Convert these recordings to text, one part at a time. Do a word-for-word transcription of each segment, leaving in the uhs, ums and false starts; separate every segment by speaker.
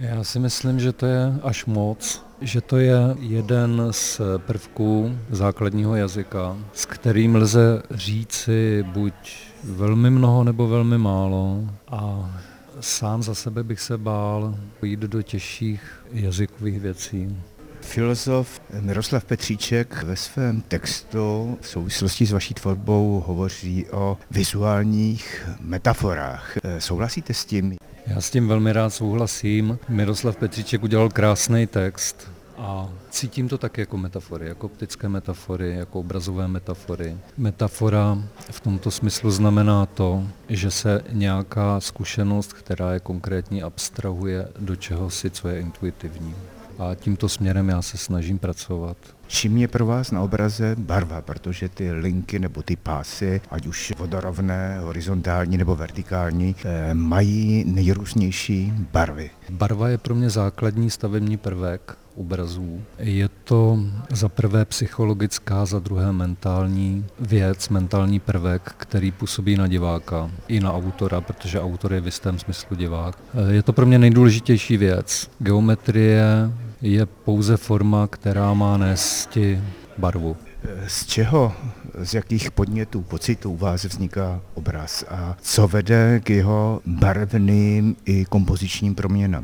Speaker 1: Já si myslím, že to je až moc, že to je jeden z prvků základního jazyka, s kterým lze říci buď velmi mnoho nebo velmi málo, a sám za sebe bych se bál jít do těžších jazykových věcí.
Speaker 2: Filozof Miroslav Petříček ve svém textu v souvislosti s vaší tvorbou hovoří o vizuálních metaforách. Souhlasíte s tím?
Speaker 1: Já s tím velmi rád souhlasím. Miroslav Petříček udělal krásný text a cítím to tak jako metafory, jako optické metafory, jako obrazové metafory. Metafora v tomto smyslu znamená to, že se nějaká zkušenost, která je konkrétní, abstrahuje do čehosi, co je intuitivní. A tímto směrem já se snažím pracovat.
Speaker 2: Čím je pro vás na obraze barva? Protože ty linky nebo ty pásy, ať už vodorovné, horizontální nebo vertikální, mají nejrůznější barvy.
Speaker 1: Barva je pro mě základní stavební prvek obrazů. Je to za prvé psychologická, za druhé mentální věc, mentální prvek, který působí na diváka i na autora, protože autor je v jistém smyslu divák. Je to pro mě nejdůležitější věc. Geometrie je pouze forma, která má nesti barvu.
Speaker 2: Z čeho, z jakých podnětů, pocitů u vás vzniká obraz a co vede k jeho barevným i kompozičním proměnám?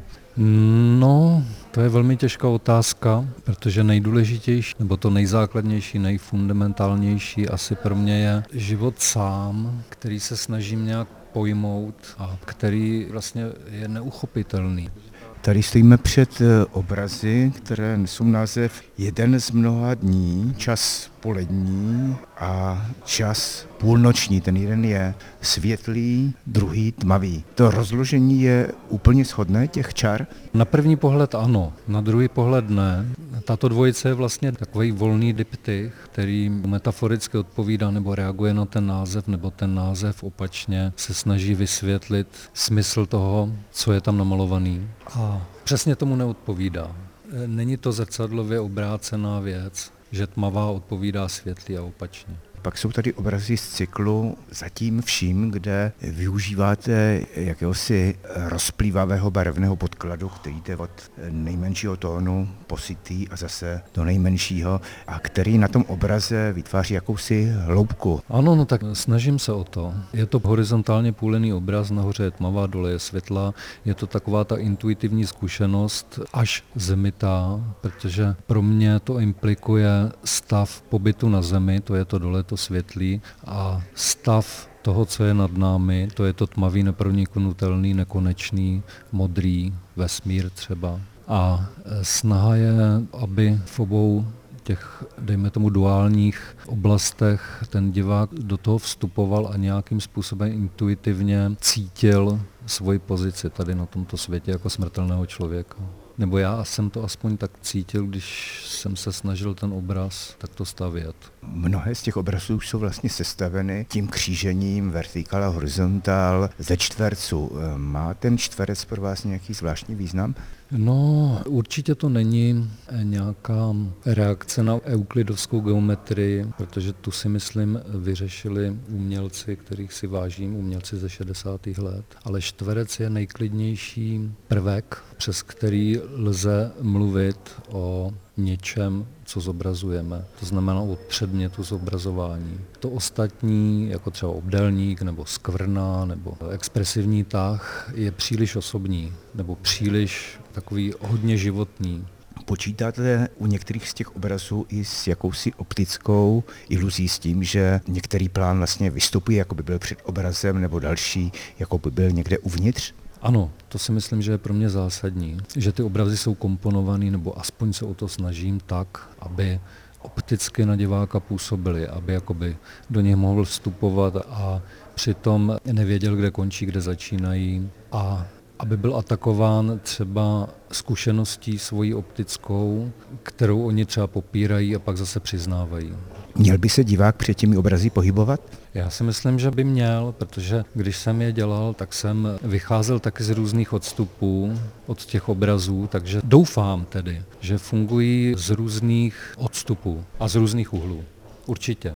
Speaker 1: No, to je velmi těžká otázka, protože nejdůležitější, nebo to nejzákladnější, nejfundamentálnější asi pro mě je život sám, který se snažím nějak pojmout a který vlastně je neuchopitelný.
Speaker 2: Tady stojíme před obrazy, které nesou název Jeden z mnoha dní, čas polední a čas půlnoční. Ten jeden je světlý, druhý tmavý. To rozložení je úplně shodné těch čar?
Speaker 1: Na první pohled ano, na druhý pohled ne. Tato dvojice je vlastně takový volný diptych, který metaforicky odpovídá nebo reaguje na ten název, nebo ten název opačně se snaží vysvětlit smysl toho, co je tam namalovaný. A přesně tomu neodpovídá. Není to zrcadlově obrácená věc, že tmavá odpovídá světlý a opačně.
Speaker 2: Pak jsou tady obrazy z cyklu Zatím vším, kde využíváte jakéhosi rozplývavého barevného podkladu, který jde od nejmenšího tónu positý a zase do nejmenšího, a který na tom obraze vytváří jakousi hloubku.
Speaker 1: Ano, no tak snažím se o to. Je to horizontálně půlený obraz, nahoře je tmavá, dole je světla. Je to taková ta intuitivní zkušenost až zemitá, protože pro mě to implikuje stav pobytu na zemi, to je to dole, to světlý, a stav toho, co je nad námi, to je to tmavý, neproniknutelný, nekonečný, modrý vesmír třeba. A snaha je, aby v obou těch, dejme tomu, duálních oblastech ten divák do toho vstupoval a nějakým způsobem intuitivně cítil svoji pozici tady na tomto světě jako smrtelného člověka. Nebo já jsem to aspoň tak cítil, když jsem se snažil ten obraz takto stavět.
Speaker 2: Mnohé z těch obrazů už jsou vlastně sestaveny tím křížením vertikál a horizontál ze čtverců. Má ten čtverec pro vás nějaký zvláštní význam?
Speaker 1: No, určitě to není nějaká reakce na euklidovskou geometrii, protože tu si myslím vyřešili umělci, kterých si vážím, umělci ze šedesátých let. Ale čtverec je nejklidnější prvek, přes který lze mluvit o něčem, co zobrazujeme. To znamená o předmětu zobrazování. To ostatní, jako třeba obdélník, nebo skvrna, nebo expresivní tah, je příliš osobní, nebo příliš takový hodně životní.
Speaker 2: Počítáte u některých z těch obrazů i s jakousi optickou iluzí, s tím, že některý plán vlastně vystupuje, jako by byl před obrazem, nebo další, jako by byl někde uvnitř?
Speaker 1: Ano, to si myslím, že je pro mě zásadní, že ty obrazy jsou komponovaný, nebo aspoň se o to snažím tak, aby opticky na diváka působily, aby jakoby do něj mohl vstupovat a přitom nevěděl, kde končí, kde začínají, a aby byl atakován třeba zkušeností svojí optickou, kterou oni třeba popírají a pak zase přiznávají.
Speaker 2: Měl by se divák před těmi obrazy pohybovat?
Speaker 1: Já si myslím, že by měl, protože když jsem je dělal, tak jsem vycházel taky z různých odstupů od těch obrazů, takže doufám tedy, že fungují z různých odstupů a z různých úhlů. Určitě.